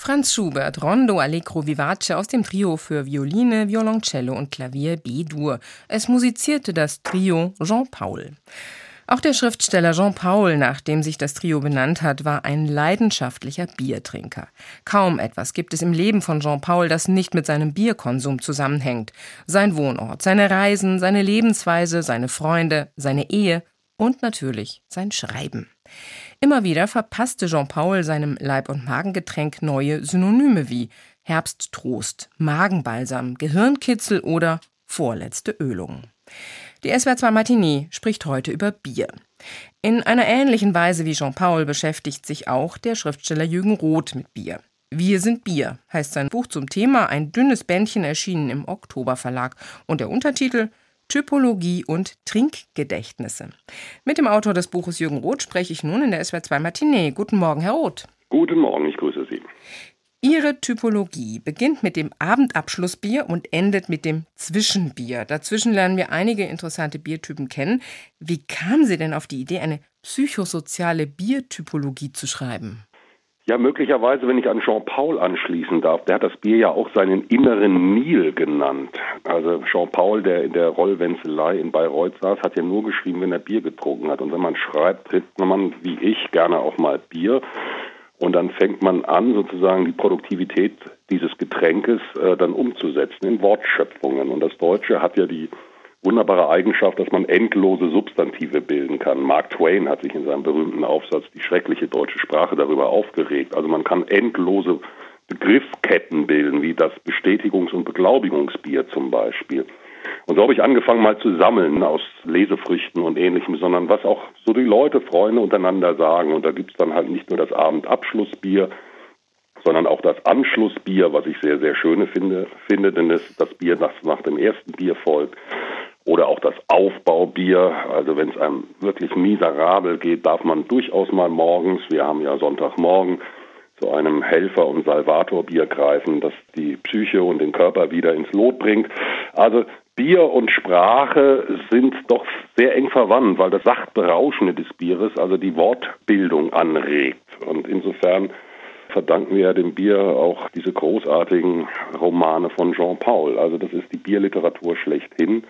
Franz Schubert, Rondo Allegro Vivace aus dem Trio für Violine, Violoncello und Klavier B-Dur. Es musizierte das Trio Jean Paul. Auch der Schriftsteller Jean Paul, nach dem sich das Trio benannt hat, war ein leidenschaftlicher Biertrinker. Kaum etwas gibt es im Leben von Jean Paul, das nicht mit seinem Bierkonsum zusammenhängt. Sein Wohnort, seine Reisen, seine Lebensweise, seine Freunde, seine Ehe und natürlich sein Schreiben. Immer wieder verpasste Jean Paul seinem Leib- und Magengetränk neue Synonyme wie Herbsttrost, Magenbalsam, Gehirnkitzel oder vorletzte Ölung. Die SWR2 Matinee spricht heute über Bier. In einer ähnlichen Weise wie Jean Paul beschäftigt sich auch der Schriftsteller Jürgen Roth mit Bier. Wir sind Bier heißt sein Buch zum Thema, ein dünnes Bändchen erschienen im Oktober Verlag. Und der Untertitel Typologie und Trinkgedächtnisse. Mit dem Autor des Buches Jürgen Roth spreche ich nun in der SWR2 Matinee. Guten Morgen, Herr Roth. Guten Morgen, ich grüße Sie. Ihre Typologie beginnt mit dem Abendabschlussbier und endet mit dem Zwischenbier. Dazwischen lernen wir einige interessante Biertypen kennen. Wie kamen Sie denn auf die Idee, eine psychosoziale Biertypologie zu schreiben? Ja, möglicherweise, wenn ich an Jean Paul anschließen darf, der hat das Bier ja auch seinen inneren Nil genannt. Also Jean Paul, der in der Rollwenzelei in Bayreuth saß, hat ja nur geschrieben, wenn er Bier getrunken hat. Und wenn man schreibt, trinkt man, wie ich, gerne auch mal Bier. Und dann fängt man an, sozusagen die Produktivität dieses Getränkes dann umzusetzen in Wortschöpfungen. Und das Deutsche hat ja die wunderbare Eigenschaft, dass man endlose Substantive bilden kann. Mark Twain hat sich in seinem berühmten Aufsatz Die schreckliche deutsche Sprache darüber aufgeregt. Also man kann endlose Begriffsketten bilden, wie das Bestätigungs- und Beglaubigungsbier zum Beispiel. Und so habe ich angefangen mal zu sammeln aus Lesefrüchten und Ähnlichem, sondern was auch so die Leute, Freunde untereinander sagen. Und da gibt es dann halt nicht nur das Abendabschlussbier, sondern auch das Anschlussbier, was ich sehr, sehr schön finde, denn es ist das Bier, das nach dem ersten Bier folgt. Oder auch das Aufbaubier, also wenn es einem wirklich miserabel geht, darf man durchaus mal morgens, wir haben ja Sonntagmorgen, zu einem Helfer- und Salvatorbier greifen, das die Psyche und den Körper wieder ins Lot bringt. Also Bier und Sprache sind doch sehr eng verwandt, weil das Sachtberauschende des Bieres also die Wortbildung anregt. Und insofern verdanken wir ja dem Bier auch diese großartigen Romane von Jean Paul. Also das ist die Bierliteratur schlechthin.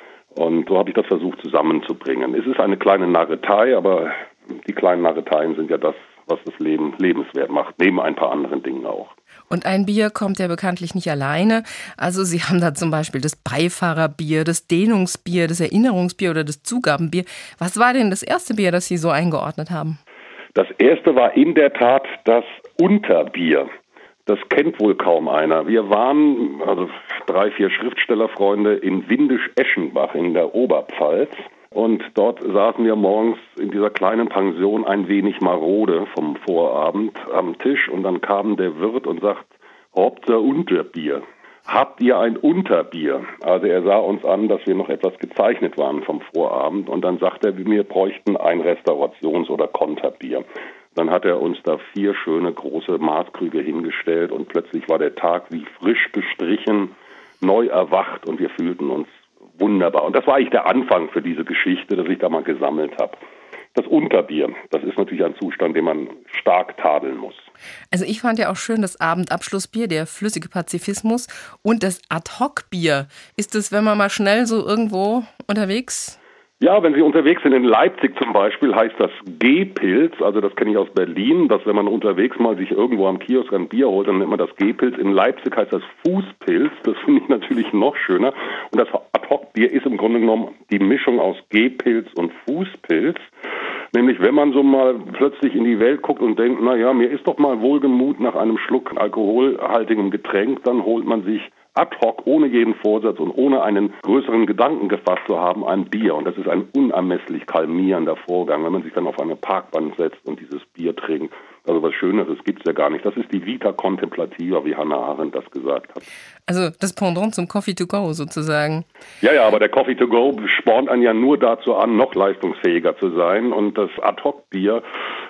Und so habe ich das versucht zusammenzubringen. Es ist eine kleine Narretei, aber die kleinen Narreteien sind ja das, was das Leben lebenswert macht, neben ein paar anderen Dingen auch. Und ein Bier kommt ja bekanntlich nicht alleine. Also Sie haben da zum Beispiel das Beifahrerbier, das Dehnungsbier, das Erinnerungsbier oder das Zugabenbier. Was war denn das erste Bier, das Sie so eingeordnet haben? Das erste war in der Tat das Unterbier. Das kennt wohl kaum einer. Wir waren, also 3, 4 Schriftstellerfreunde in Windisch-Eschenbach in der Oberpfalz. Und dort saßen wir morgens in dieser kleinen Pension ein wenig marode vom Vorabend am Tisch. Und dann kam der Wirt und sagt, habt ihr Unterbier? Habt ihr ein Unterbier? Also er sah uns an, dass wir noch etwas gezeichnet waren vom Vorabend. Und dann sagte er, wir bräuchten ein Restaurations- oder Konterbier. Dann hat er uns da 4 schöne große Maßkrüge hingestellt und plötzlich war der Tag wie frisch gestrichen, neu erwacht und wir fühlten uns wunderbar. Und das war eigentlich der Anfang für diese Geschichte, dass ich da mal gesammelt habe. Das Unterbier, das ist natürlich ein Zustand, den man stark tadeln muss. Also ich fand ja auch schön das Abendabschlussbier, der flüssige Pazifismus und das Ad-Hoc-Bier. Ist das, wenn man mal schnell so irgendwo unterwegs? Ja, wenn Sie unterwegs sind, in Leipzig zum Beispiel, heißt das G-Pilz, also das kenne ich aus Berlin, dass wenn man unterwegs mal sich irgendwo am Kiosk ein Bier holt, dann nennt man das G-Pilz. In Leipzig heißt das Fußpilz, das finde ich natürlich noch schöner. Und das Ad-Hoc-Bier ist im Grunde genommen die Mischung aus G-Pilz und Fußpilz. Nämlich, wenn man so mal plötzlich in die Welt guckt und denkt, naja, mir ist doch mal wohlgemut nach einem Schluck alkoholhaltigem Getränk, dann holt man sich ad hoc, ohne jeden Vorsatz und ohne einen größeren Gedanken gefasst zu haben, ein Bier. Und das ist ein unermesslich kalmierender Vorgang, wenn man sich dann auf eine Parkbank setzt und dieses Bier trinkt. Also was Schöneres gibt's ja gar nicht. Das ist die Vita Contemplativa, wie Hannah Arendt das gesagt hat. Also das Pendant zum Coffee to go sozusagen. Ja, aber der Coffee to go spornt einen ja nur dazu an, noch leistungsfähiger zu sein. Und das Ad-Hoc-Bier,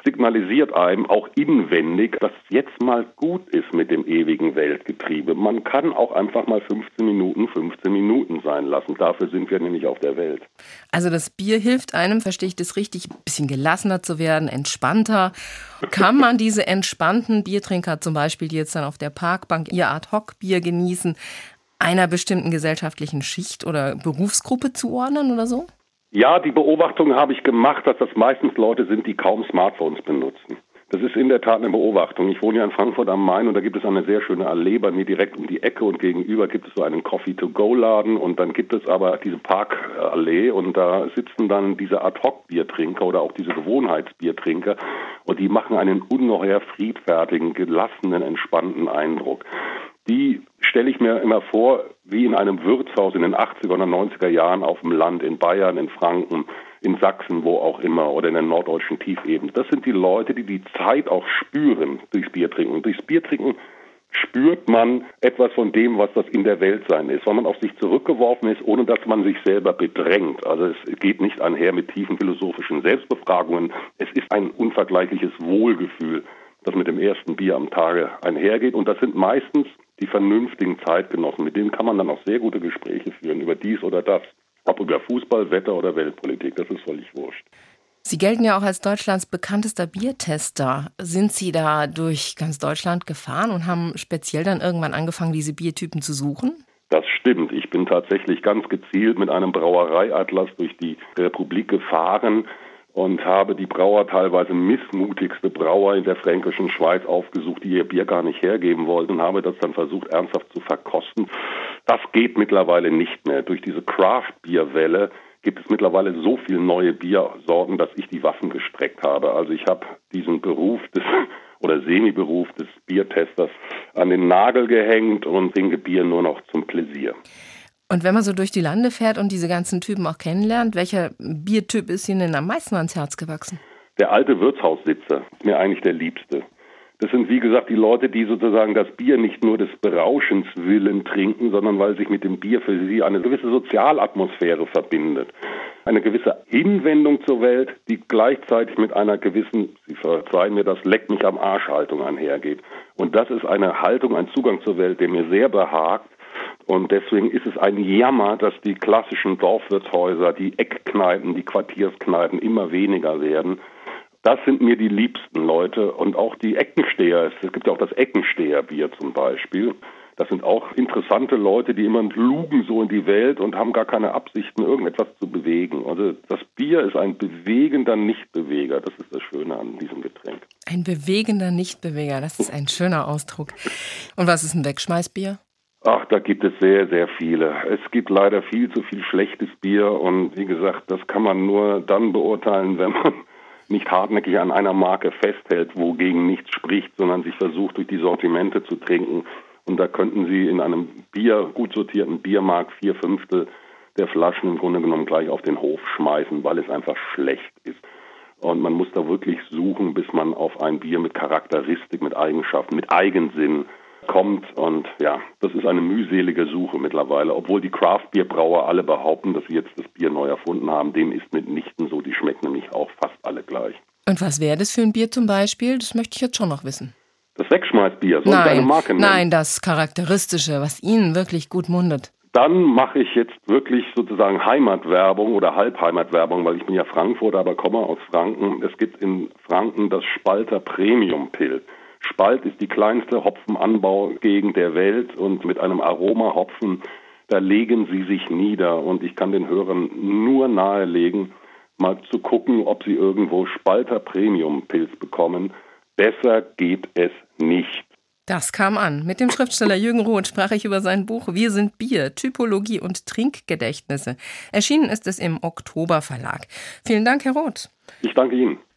signalisiert einem auch inwendig, dass jetzt mal gut ist mit dem ewigen Weltgetriebe. Man kann auch einfach mal 15 Minuten sein lassen. Dafür sind wir nämlich auf der Welt. Also das Bier hilft einem, verstehe ich das richtig, ein bisschen gelassener zu werden, entspannter. Kann man diese entspannten Biertrinker zum Beispiel, die jetzt dann auf der Parkbank ihr Ad-Hoc-Bier genießen, einer bestimmten gesellschaftlichen Schicht oder Berufsgruppe zuordnen oder so? Ja, die Beobachtung habe ich gemacht, dass das meistens Leute sind, die kaum Smartphones benutzen. Das ist in der Tat eine Beobachtung. Ich wohne ja in Frankfurt am Main und da gibt es eine sehr schöne Allee bei mir direkt um die Ecke und gegenüber gibt es so einen Coffee-to-go-Laden und dann gibt es aber diese Parkallee und da sitzen dann diese Ad-Hoc-Biertrinker oder auch diese Gewohnheitsbiertrinker und die machen einen ungeheuer friedfertigen, gelassenen, entspannten Eindruck. Die stelle ich mir immer vor, wie in einem Wirtshaus in den 80er oder 90er Jahren auf dem Land, in Bayern, in Franken, in Sachsen, wo auch immer, oder in der norddeutschen Tiefebene. Das sind die Leute, die die Zeit auch spüren durchs Biertrinken. Und durchs Biertrinken spürt man etwas von dem, was das in der Welt sein ist, weil man auf sich zurückgeworfen ist, ohne dass man sich selber bedrängt. Also es geht nicht einher mit tiefen philosophischen Selbstbefragungen. Es ist ein unvergleichliches Wohlgefühl, das mit dem ersten Bier am Tage einhergeht. Und das sind meistens die vernünftigen Zeitgenossen. Mit denen kann man dann auch sehr gute Gespräche führen über dies oder das. Ob über Fußball, Wetter oder Weltpolitik, das ist völlig wurscht. Sie gelten ja auch als Deutschlands bekanntester Biertester. Sind Sie da durch ganz Deutschland gefahren und haben speziell dann irgendwann angefangen, diese Biertypen zu suchen? Das stimmt. Ich bin tatsächlich ganz gezielt mit einem Brauereiatlas durch die Republik gefahren und habe die Brauer, teilweise missmutigste Brauer in der fränkischen Schweiz aufgesucht, die ihr Bier gar nicht hergeben wollten und habe das dann versucht, ernsthaft zu verkosten. Das geht mittlerweile nicht mehr. Durch diese Craft-Bier-Welle gibt es mittlerweile so viele neue Biersorten, dass ich die Waffen gestreckt habe. Also ich habe diesen Beruf oder Semi-Beruf des Biertesters an den Nagel gehängt und trinke Bier nur noch zum Pläsier. Und wenn man so durch die Lande fährt und diese ganzen Typen auch kennenlernt, welcher Biertyp ist Ihnen denn am meisten ans Herz gewachsen? Der alte Wirtshaussitzer ist mir eigentlich der Liebste. Das sind, wie gesagt, die Leute, die sozusagen das Bier nicht nur des Berauschens willen trinken, sondern weil sich mit dem Bier für sie eine gewisse Sozialatmosphäre verbindet. Eine gewisse Hinwendung zur Welt, die gleichzeitig mit einer gewissen, Sie verzeihen mir das, Leck mich am Arsch Haltung einhergeht. Und das ist eine Haltung, ein Zugang zur Welt, der mir sehr behagt. Und deswegen ist es ein Jammer, dass die klassischen Dorfwirtshäuser, die Eckkneipen, die Quartierskneipen immer weniger werden. Das sind mir die liebsten Leute und auch die Eckensteher. Es gibt ja auch das Eckensteherbier zum Beispiel. Das sind auch interessante Leute, die immer lugen so in die Welt und haben gar keine Absichten, irgendetwas zu bewegen. Also das Bier ist ein bewegender Nichtbeweger. Das ist das Schöne an diesem Getränk. Ein bewegender Nichtbeweger, das ist ein schöner Ausdruck. Und was ist ein Wegschmeißbier? Ach, da gibt es sehr, sehr viele. Es gibt leider viel zu viel schlechtes Bier und wie gesagt, das kann man nur dann beurteilen, wenn man nicht hartnäckig an einer Marke festhält, wogegen nichts spricht, sondern sich versucht, durch die Sortimente zu trinken. Und da könnten Sie in einem gut sortierten Biermarkt 4/5 der Flaschen im Grunde genommen gleich auf den Hof schmeißen, weil es einfach schlecht ist. Und man muss da wirklich suchen, bis man auf ein Bier mit Charakteristik, mit Eigenschaften, mit Eigensinn kommt. Und ja, das ist eine mühselige Suche mittlerweile. Obwohl die Craft-Bierbrauer alle behaupten, dass sie jetzt das Bier neu erfunden haben, dem ist mitnichten so. Die schmecken nämlich auch fast alle gleich. Und was wäre das für ein Bier zum Beispiel? Das möchte ich jetzt schon noch wissen. Das Wegschmeißbier, soll ich eine Marke nennen? Nein, das Charakteristische, was Ihnen wirklich gut mundet. Dann mache ich jetzt wirklich sozusagen Heimatwerbung oder Halbheimatwerbung, weil ich bin ja Frankfurter, aber komme aus Franken. Es gibt in Franken das Spalter Premium Pils. Spalt ist die kleinste Hopfenanbaugegend der Welt und mit einem Aromahopfen, da legen sie sich nieder. Und ich kann den Hörern nur nahelegen, mal zu gucken, ob sie irgendwo Spalter Premium Pils bekommen. Besser geht es nicht. Das kam an. Mit dem Schriftsteller Jürgen Roth sprach ich über sein Buch Wir sind Bier, Typologie und Trinkgedächtnisse. Erschienen ist es im Oktober Verlag. Vielen Dank, Herr Roth. Ich danke Ihnen.